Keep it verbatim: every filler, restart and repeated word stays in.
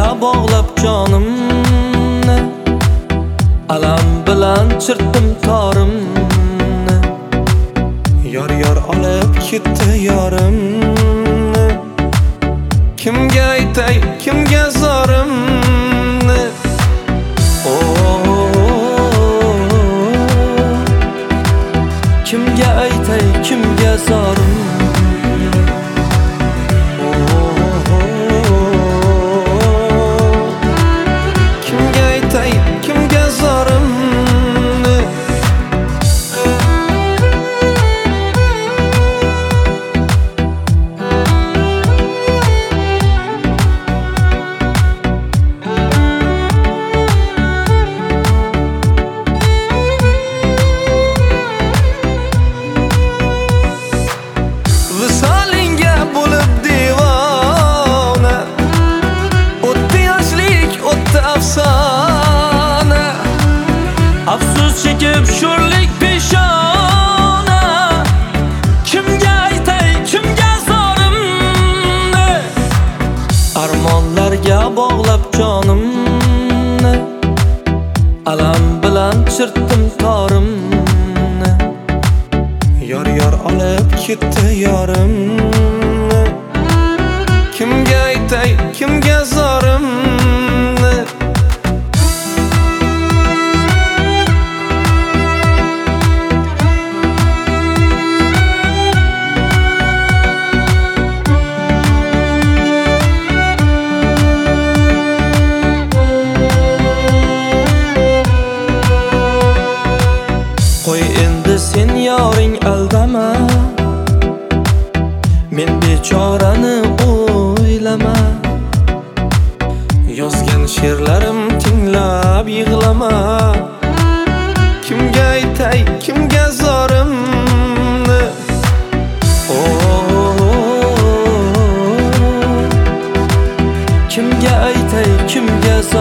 bog'lab jonimni, alam bilan chirtdim torimni. Yor yor olib ketdi yorimni, kimga aytay, kimga zorimni. Kimga aytay, kimga zorim. Kimga aytay, kimga zorimni. Visolinga bo'lib devona, o'tdi yoshlik, o'tdi afsona. Afsus chekib sho'rlik peshona, kimga aytay, kimga zorimni. Armonlarga bog'lab jonimni, alam bilan chirtdim torimni. Yor yor olib ketdi yorimni, kimga aytay, kimga zorimni. Qo'y endi sen yoring aldama, men bechorani o'ylama. Yozgan she'rlarim tinglab yig'lama. Kimga aytay, kimga zorimni. Kimga aytay, kimga zorimni.